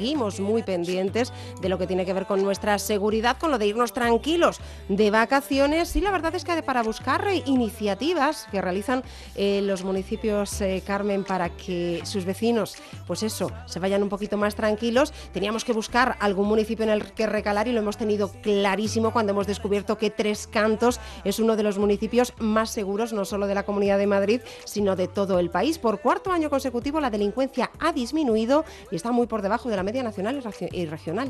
seguimos muy pendientes de lo que tiene que ver con nuestra seguridad, con lo de irnos tranquilos de vacaciones, y la verdad es que para buscar iniciativas que realizan los municipios, Carmen, para que sus vecinos, pues eso, se vayan un poquito más tranquilos, teníamos que buscar algún municipio en el que recalar, y lo hemos tenido clarísimo cuando hemos descubierto que Tres Cantos es uno de los municipios más seguros, no solo de la Comunidad de Madrid, sino de todo el país. Por cuarto año consecutivo la delincuencia ha disminuido y está muy por debajo de la media nacional y regional.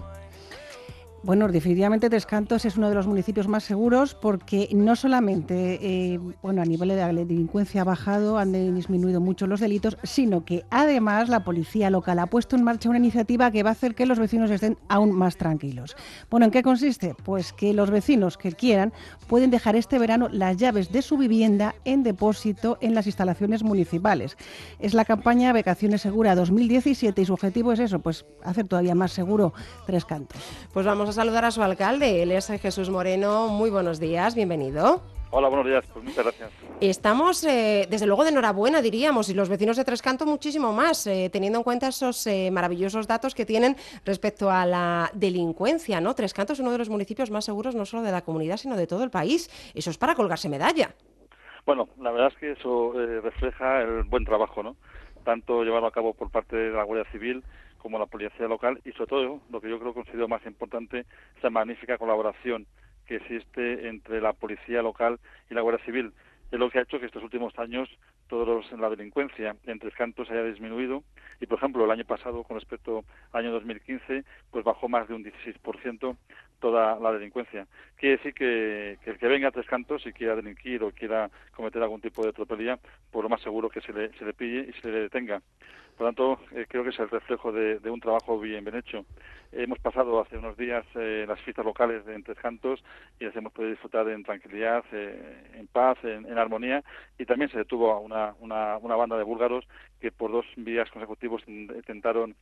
Bueno, definitivamente Tres Cantos es uno de los municipios más seguros porque no solamente a nivel de la delincuencia ha bajado, han disminuido mucho los delitos, sino que además la policía local ha puesto en marcha una iniciativa que va a hacer que los vecinos estén aún más tranquilos. Bueno, ¿en qué consiste? Pues que los vecinos que quieran pueden dejar este verano las llaves de su vivienda en depósito en las instalaciones municipales. Es la campaña Vacaciones Segura 2017 y su objetivo es eso, pues hacer todavía más seguro Tres Cantos. Pues vamos a saludar a su alcalde, él es Jesús Moreno. Muy buenos días, bienvenido. Hola, buenos días, pues muchas gracias. Estamos, desde luego, de enhorabuena, diríamos, y los vecinos de Tres Cantos muchísimo más, teniendo en cuenta esos maravillosos datos que tienen respecto a la delincuencia, ¿no? Tres Cantos es uno de los municipios más seguros, no solo de la comunidad, sino de todo el país. Eso es para colgarse medalla. Bueno, la verdad es que eso refleja el buen trabajo, ¿no? Tanto llevarlo a cabo por parte de la Guardia Civil como la policía local, y sobre todo, lo que yo creo que considero más importante, esa magnífica colaboración que existe entre la policía local y la Guardia Civil. Es lo que ha hecho que estos últimos años la delincuencia en Tres Cantos haya disminuido, y por ejemplo el año pasado con respecto al año 2015 pues bajó más de un 16% toda la delincuencia. Quiere decir que el que venga a Tres Cantos y quiera delinquir o quiera cometer algún tipo de tropelía, pues lo más seguro que se le pille y se le detenga. Por lo tanto, creo que es el reflejo de un trabajo bien hecho. Hemos pasado hace unos días las fiestas locales en Tres Cantos y las hemos podido disfrutar en tranquilidad, en paz, en armonía, y también se detuvo a una banda de búlgaros que por 2 días consecutivos intentaron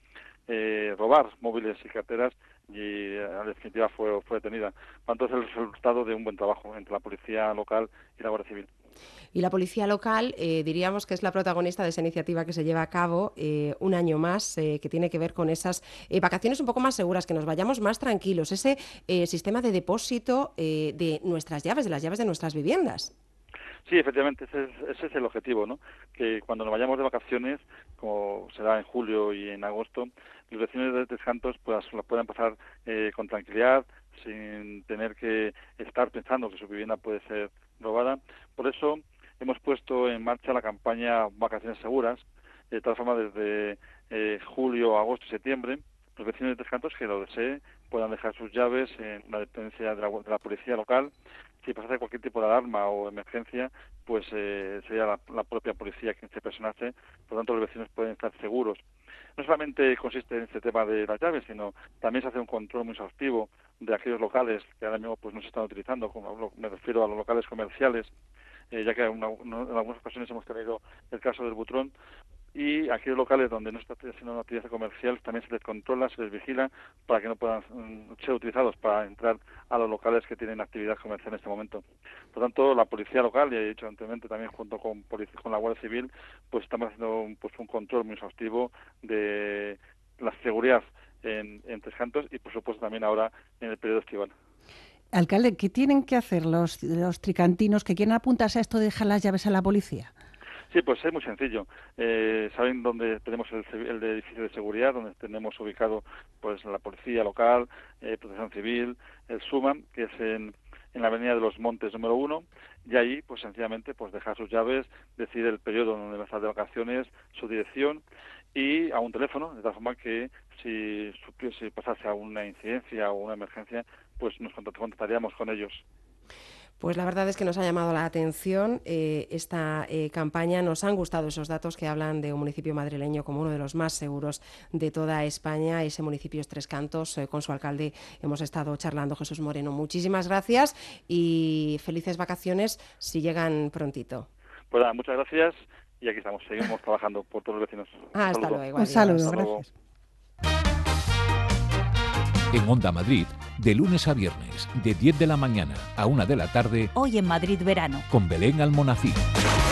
robar móviles y carteras, y en definitiva fue detenida. Entonces es el resultado de un buen trabajo entre la policía local y la Guardia Civil. Y la policía local, diríamos que es la protagonista de esa iniciativa que se lleva a cabo un año más, que tiene que ver con esas vacaciones un poco más seguras, que nos vayamos más tranquilos, ese sistema de depósito de nuestras llaves, de las llaves de nuestras viviendas. Sí, efectivamente, ese es el objetivo, ¿no? Que cuando nos vayamos de vacaciones, como será en julio y en agosto, los vecinos de Tres Cantos pues la puedan pasar con tranquilidad, sin tener que estar pensando que su vivienda puede ser robada. Por eso hemos puesto en marcha la campaña Vacaciones Seguras. De todas formas, desde julio, agosto y septiembre, los vecinos de Tres Cantos que lo deseen puedan dejar sus llaves en la dependencia de la policía local. Si pasase cualquier tipo de alarma o emergencia, pues sería la propia policía quien se personase. Por lo tanto, los vecinos pueden estar seguros. No solamente consiste en este tema de las llaves, sino también se hace un control muy exhaustivo de aquellos locales que ahora mismo pues no se están utilizando, me refiero a los locales comerciales, ya que en algunas ocasiones hemos tenido el caso del Butrón, y aquellos locales donde no está haciendo una actividad comercial también se les controla, se les vigila para que no puedan ser utilizados para entrar a los locales que tienen actividad comercial en este momento. Por tanto, la policía local, y he dicho anteriormente también junto con la Guardia Civil, pues estamos haciendo un control muy exhaustivo de la seguridad en Tres Cantos y por supuesto también ahora en el periodo estival. Alcalde, ¿qué tienen que hacer los tricantinos que quieren apuntarse a esto de dejar las llaves a la policía? Sí, pues es muy sencillo. Saben dónde tenemos el edificio de seguridad, donde tenemos ubicado pues la policía local, Protección Civil, el SUMAM, que es en la avenida de los Montes número 1, y ahí pues sencillamente pues dejar sus llaves, decir el periodo donde va a estar de vacaciones, su dirección y a un teléfono, de tal forma que si pasase a una incidencia o una emergencia, pues nos contactaríamos con ellos. Pues la verdad es que nos ha llamado la atención esta campaña. Nos han gustado esos datos que hablan de un municipio madrileño como uno de los más seguros de toda España. Ese municipio es Tres Cantos. Con su alcalde hemos estado charlando, Jesús Moreno. Muchísimas gracias y felices vacaciones si llegan prontito. Pues nada, muchas gracias y aquí estamos. Seguimos trabajando por todos los vecinos. Hasta luego. Un saludo, gracias. En Onda Madrid, de lunes a viernes, de 10 de la mañana a 1 de la tarde. Hoy en Madrid Verano. Con Belén Almonacid.